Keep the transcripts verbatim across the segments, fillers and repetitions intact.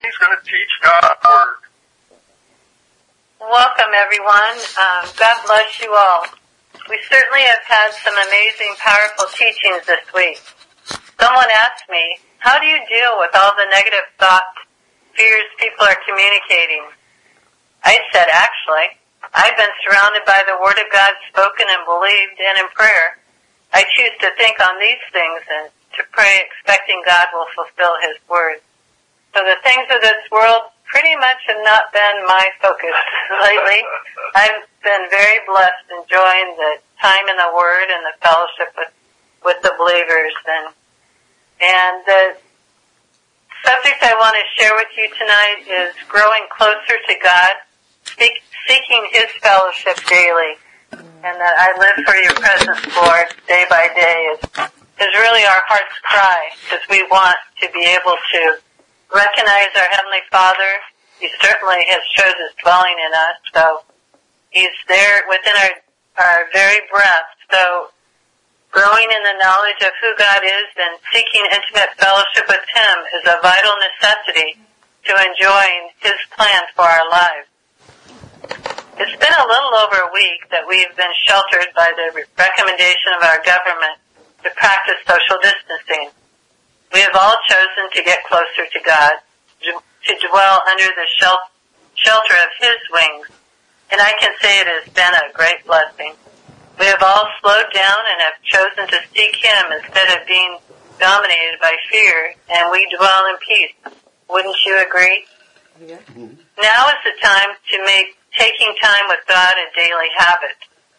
He's going to teach God's Word. Welcome, everyone. Um, God bless you all. We certainly have had some amazing, powerful teachings this week. Someone asked me, how do you deal with all the negative thoughts, fears people are communicating? I said, actually, I've been surrounded by the Word of God spoken and believed and in prayer. I choose to think on these things and to pray expecting God will fulfill His Word. So the things of this world pretty much have not been my focus lately. I've been very blessed enjoying the time in the Word and the fellowship with, with the believers. And, and the subject I want to share with you tonight is growing closer to God, seek, seeking His fellowship daily, and that I live for your presence, Lord, day by day is, is really our heart's cry, because we want to be able to recognize our Heavenly Father. He certainly has chose His dwelling in us, so He's there within our, our very breath. So growing in the knowledge of who God is and seeking intimate fellowship with Him is a vital necessity to enjoying His plan for our lives. It's been a little over a week that we've been sheltered by the recommendation of our government to practice social distancing. We have all chosen to get closer to God, to dwell under the shelter of His wings, and I can say it has been a great blessing. We have all slowed down and have chosen to seek Him instead of being dominated by fear, and we dwell in peace. Wouldn't you agree? Yeah. Mm-hmm. Now is the time to make taking time with God a daily habit.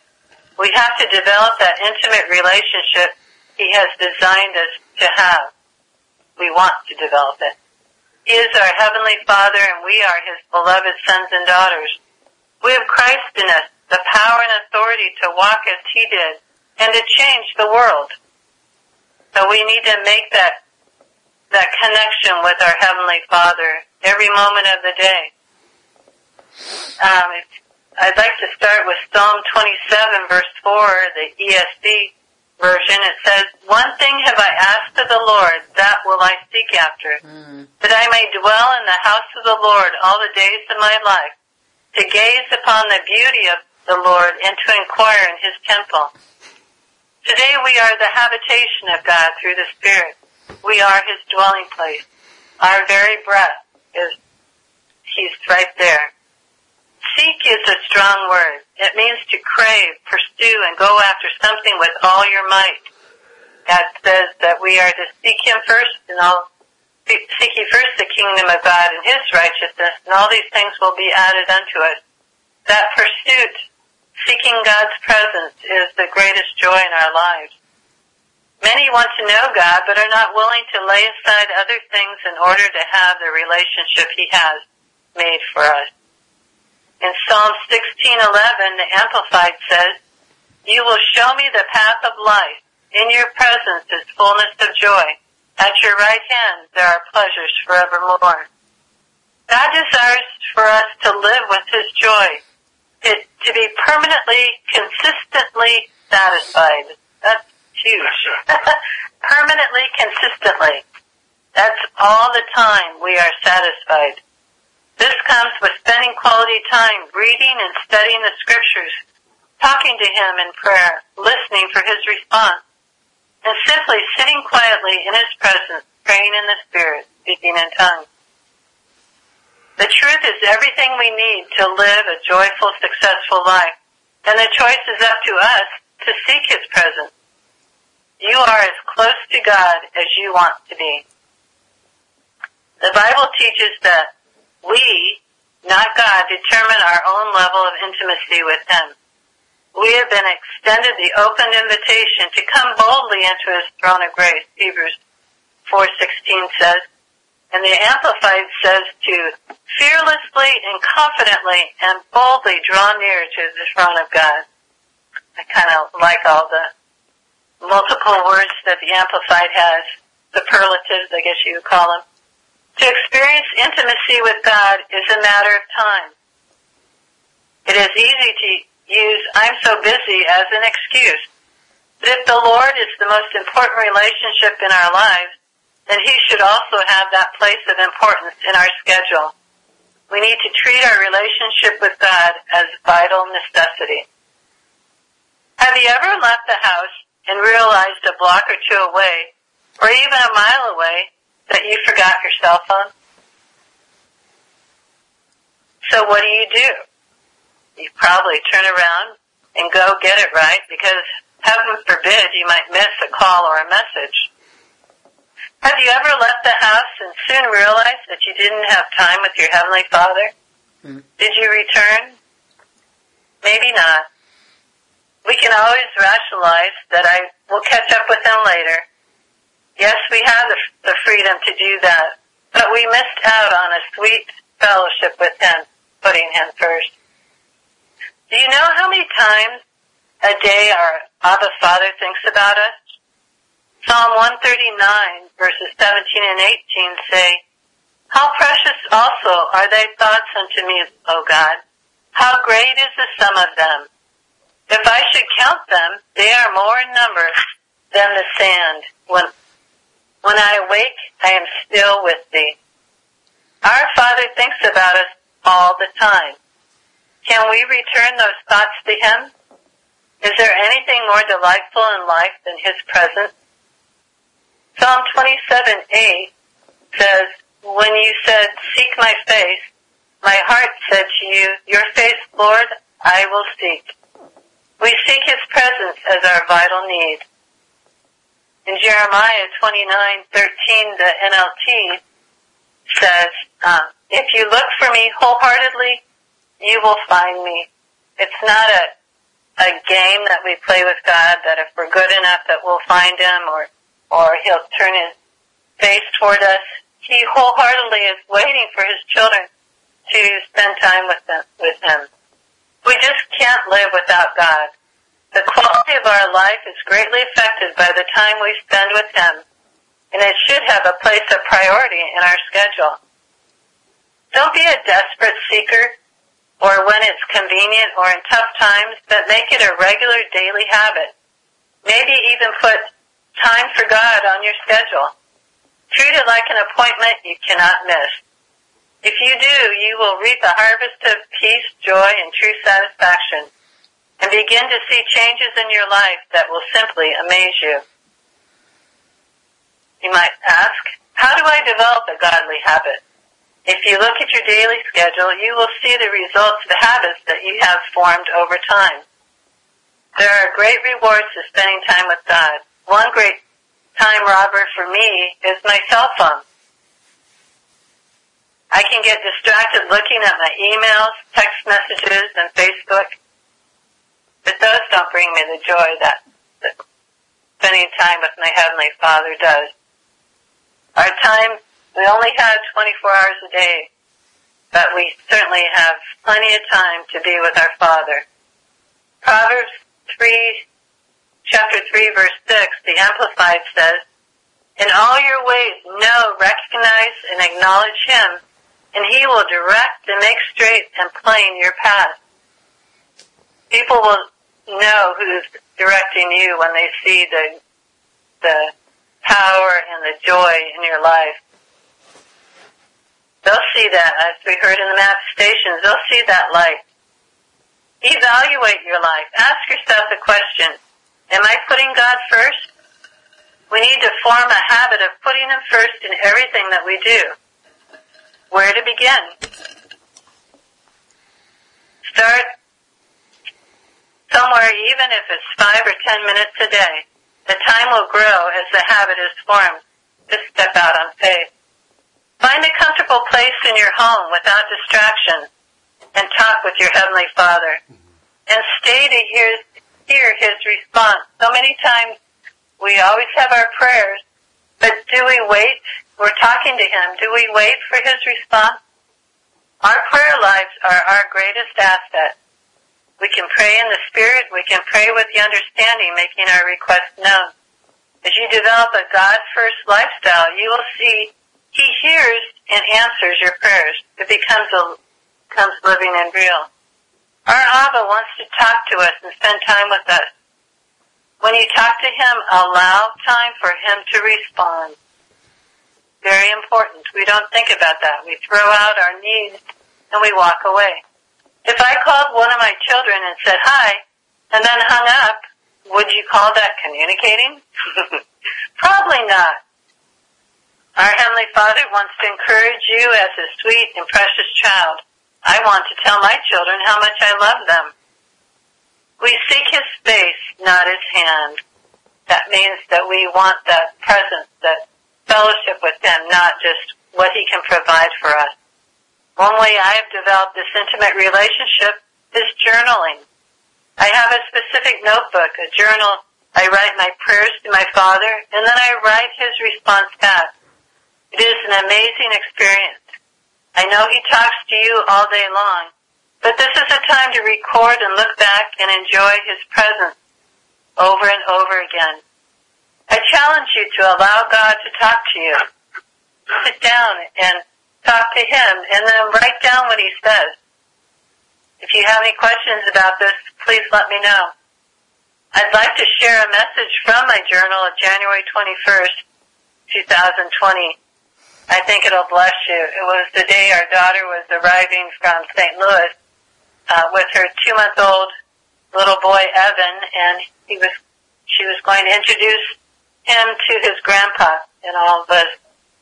We have to develop that intimate relationship He has designed us to have. We want to develop it. He is our Heavenly Father, and we are His beloved sons and daughters. We have Christ in us, the power and authority to walk as He did, and to change the world. So we need to make that that connection with our Heavenly Father every moment of the day. Um, I'd like to start with Psalm twenty-seven, verse four, the E S V version. It says, one thing have I asked of the Lord, that will I seek after, mm. that I may dwell in the house of the Lord all the days of my life, to gaze upon the beauty of the Lord and to inquire in His temple. Today we are the habitation of God through the Spirit. We are His dwelling place. Our very breath is, He's right there. Seek is a strong word. It means to crave, pursue, and go after something with all your might. God says that we are to seek Him first, and all, seek ye first the kingdom of God and His righteousness, and all these things will be added unto us. That pursuit, seeking God's presence, is the greatest joy in our lives. Many want to know God, but are not willing to lay aside other things in order to have the relationship He has made for us. In Psalm sixteen eleven, the Amplified says, you will show me the path of life. In your presence is fullness of joy. At your right hand there are pleasures forevermore. God desires for us to live with His joy, to, to be permanently, consistently satisfied. That's huge. Permanently, consistently. That's all the time we are satisfied. This comes with spending quality time reading and studying the Scriptures, talking to Him in prayer, listening for His response, and simply sitting quietly in His presence, praying in the Spirit, speaking in tongues. The truth is everything we need to live a joyful, successful life, and the choice is up to us to seek His presence. You are as close to God as you want to be. The Bible teaches that we, not God, determine our own level of intimacy with Him. We have been extended the open invitation to come boldly into His throne of grace, Hebrews four sixteen says. And the Amplified says to fearlessly and confidently and boldly draw near to the throne of God. I kind of like all the multiple words that the Amplified has, superlatives, I guess you would call them. To experience intimacy with God is a matter of time. It is easy to use I'm so busy as an excuse. But if the Lord is the most important relationship in our lives, then He should also have that place of importance in our schedule. We need to treat our relationship with God as vital necessity. Have you ever left the house and realized a block or two away, or even a mile away, that you forgot your cell phone? So what do you do? You probably turn around and go get it, right? Because heaven forbid you might miss a call or a message. Have you ever left the house and soon realized that you didn't have time with your Heavenly Father? Mm. Did you return? Maybe not. We can always rationalize that I will catch up with Him later. Yes, we have the, the freedom to do that, but we missed out on a sweet fellowship with Him, putting Him first. Do you know how many times a day our Abba Father thinks about us? Psalm one thirty-nine, verses seventeen and eighteen say, "How precious also are thy thoughts unto me, O God! How great is the sum of them! If I should count them, they are more in number than the sand. When, when I awake, I am still with thee." Our Father thinks about us all the time. Can we return those thoughts to Him? Is there anything more delightful in life than His presence? Psalm twenty-seven eight says, "When you said, 'Seek my face,' my heart said to you, 'Your face, Lord, I will seek.'" We seek His presence as our vital need. In Jeremiah twenty-nine thirteen, the N L T says, uh, "If you look for me wholeheartedly, you will find me." It's not a a game that we play with God, that if we're good enough that we'll find Him, or or He'll turn His face toward us. He wholeheartedly is waiting for His children to spend time with them, with Him. We just can't live without God. The quality of our life is greatly affected by the time we spend with Him, and it should have a place of priority in our schedule. Don't be a desperate seeker, or when it's convenient or in tough times, but make it a regular daily habit. Maybe even put time for God on your schedule. Treat it like an appointment you cannot miss. If you do, you will reap a harvest of peace, joy, and true satisfaction, and begin to see changes in your life that will simply amaze you. You might ask, how do I develop a godly habit? If you look at your daily schedule, you will see the results of the habits that you have formed over time. There are great rewards to spending time with God. One great time robber for me is my cell phone. I can get distracted looking at my emails, text messages, and Facebook, but those don't bring me the joy that, that spending time with my Heavenly Father does. Our time, we only have twenty-four hours a day, but we certainly have plenty of time to be with our Father. Proverbs three, chapter three, verse six, the Amplified says, "In all your ways know, recognize, and acknowledge Him, and He will direct and make straight and plain your path." People will know who's directing you when they see the the power and the joy in your life. They'll see that, as we heard in the manifestations, they'll see that light. Evaluate your life. Ask yourself the question, am I putting God first? We need to form a habit of putting Him first in everything that we do. Where to begin? Start somewhere, even if it's five or ten minutes a day. The time will grow as the habit is formed. Just step out on faith. Find a comfortable place in your home without distraction and talk with your Heavenly Father. And stay to hear, hear His response. So many times we always have our prayers, but do we wait? We're talking to Him. Do we wait for His response? Our prayer lives are our greatest asset. We can pray in the Spirit. We can pray with the understanding, making our requests known. As you develop a God-first lifestyle, you will see He hears and answers your prayers. It becomes a, becomes living and real. Our Abba wants to talk to us and spend time with us. When you talk to Him, allow time for Him to respond. Very important. We don't think about that. We throw out our needs and we walk away. If I called one of my children and said hi and then hung up, would you call that communicating? Probably not. Our Heavenly Father wants to encourage you as a sweet and precious child. I want to tell my children how much I love them. We seek His face, not His hand. That means that we want that presence, that fellowship with Him, not just what He can provide for us. One way I have developed this intimate relationship is journaling. I have a specific notebook, a journal. I write my prayers to my Father, and then I write His response back. It is an amazing experience. I know He talks to you all day long, but this is a time to record and look back and enjoy His presence over and over again. I challenge you to allow God to talk to you. Sit down and talk to Him, and then write down what He says. If you have any questions about this, please let me know. I'd like to share a message from my journal of January twenty-first, twenty twenty. I think it'll bless you. It was the day our daughter was arriving from Saint Louis uh, with her two-month-old little boy, Evan, and he was, she was going to introduce him to his grandpa and all of us.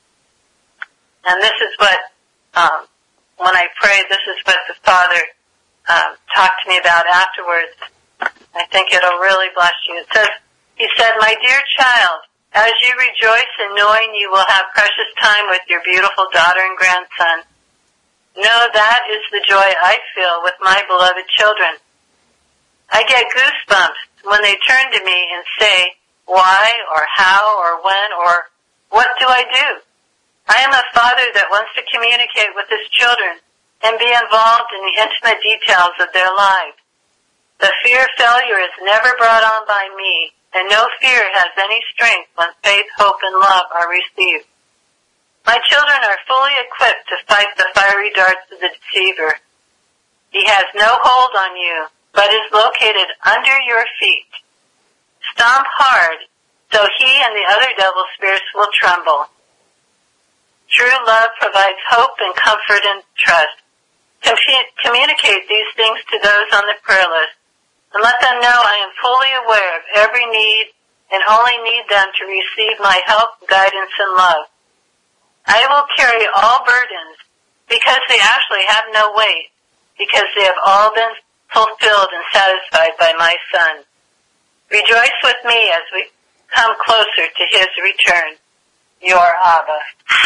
And this is what, um, when I prayed, this is what the Father um, talked to me about afterwards. I think it'll really bless you. It says, He said, "My dear child, as you rejoice in knowing you will have precious time with your beautiful daughter and grandson, know that is the joy I feel with my beloved children. I get goosebumps when they turn to me and say, why or how or when or what do I do? I am a father that wants to communicate with his children and be involved in the intimate details of their lives. The fear of failure is never brought on by me, and no fear has any strength when faith, hope, and love are received. My children are fully equipped to fight the fiery darts of the deceiver. He has no hold on you, but is located under your feet. Stomp hard, so he and the other devil spirits will tremble. True love provides hope and comfort and trust. Com- communicate these things to those on the prayer list, and let them know I am fully aware of every need and only need them to receive my help, guidance, and love. I will carry all burdens because they actually have no weight, because they have all been fulfilled and satisfied by my Son. Rejoice with me as we come closer to His return. Your Abba."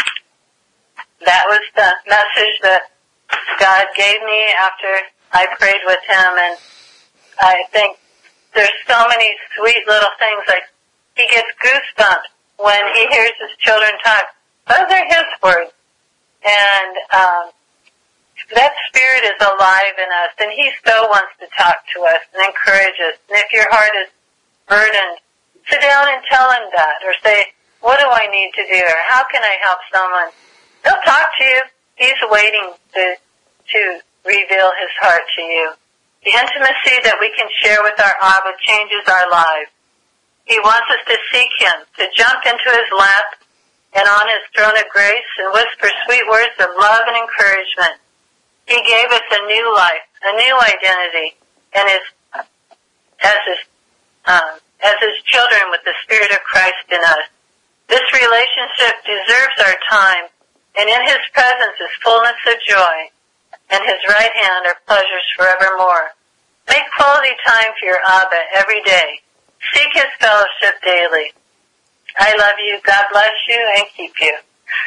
That was the message that God gave me after I prayed with Him, and I think there's so many sweet little things. Like, he gets goosebumps when he hears his children talk. Those are His words. And um, that Spirit is alive in us, and He so wants to talk to us and encourage us. And if your heart is burdened, sit down and tell Him that, or say, what do I need to do, or how can I help someone? He'll talk to you. He's waiting to to reveal His heart to you. The intimacy that we can share with our Abba changes our lives. He wants us to seek Him, to jump into His lap and on His throne of grace and whisper sweet words of love and encouragement. He gave us a new life, a new identity, and His, as His, um, as His children with the Spirit of Christ in us. This relationship deserves our time, and in His presence is fullness of joy, and His right hand are pleasures forevermore. Make quality time for your Abba every day. Seek His fellowship daily. I love you. God bless you and keep you.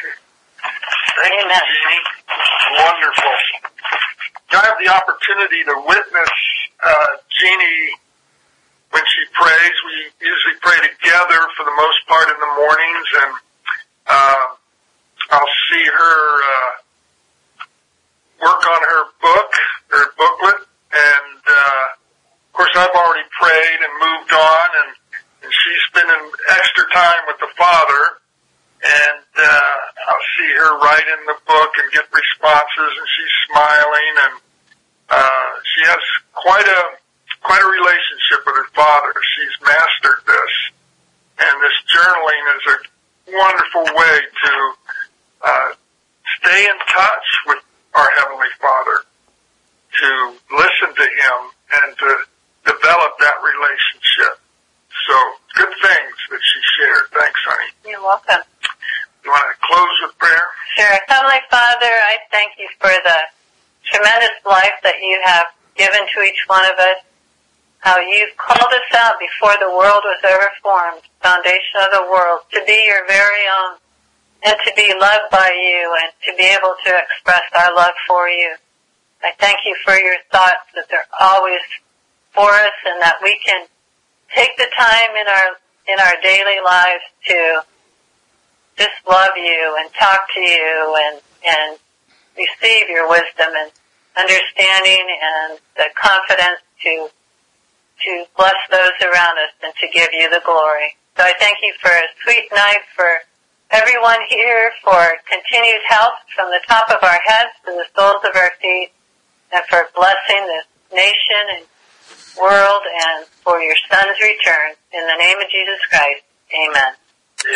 Thank Amen. You, Jeannie. Wonderful. I have the opportunity to witness uh, Jeannie when she prays. We usually pray together for the most part in the mornings, and uh, I'll see her uh, work on her book, her booklet, and uh, of course I've already prayed and moved on, and, and she's spending extra time with the Father, and uh, I'll see her write in the book and get responses, and she's smiling, and uh, she has quite a quite a relationship with her Father. She's mastered this, and this journaling is a wonderful way to uh, stay in touch with our Heavenly Father, to listen to Him, and to develop that relationship. So, good things that she shared. Thanks, honey. You're welcome. You want to close with prayer? Sure. Heavenly Father, I thank you for the tremendous life that you have given to each one of us, how you've called us out before the world was ever formed, foundation of the world, to be your very own, and to be loved by you, and to be able to express our love for you. I thank you for your thoughts, that they're always for us, and that we can take the time in our in our daily lives to just love you and talk to you and and receive your wisdom and understanding and the confidence to to bless those around us and to give you the glory. So I thank you for a sweet night for everyone here, for continued health from the top of our heads to the soles of our feet, and for blessing this nation and world, and for your Son's return. In the name of Jesus Christ, amen.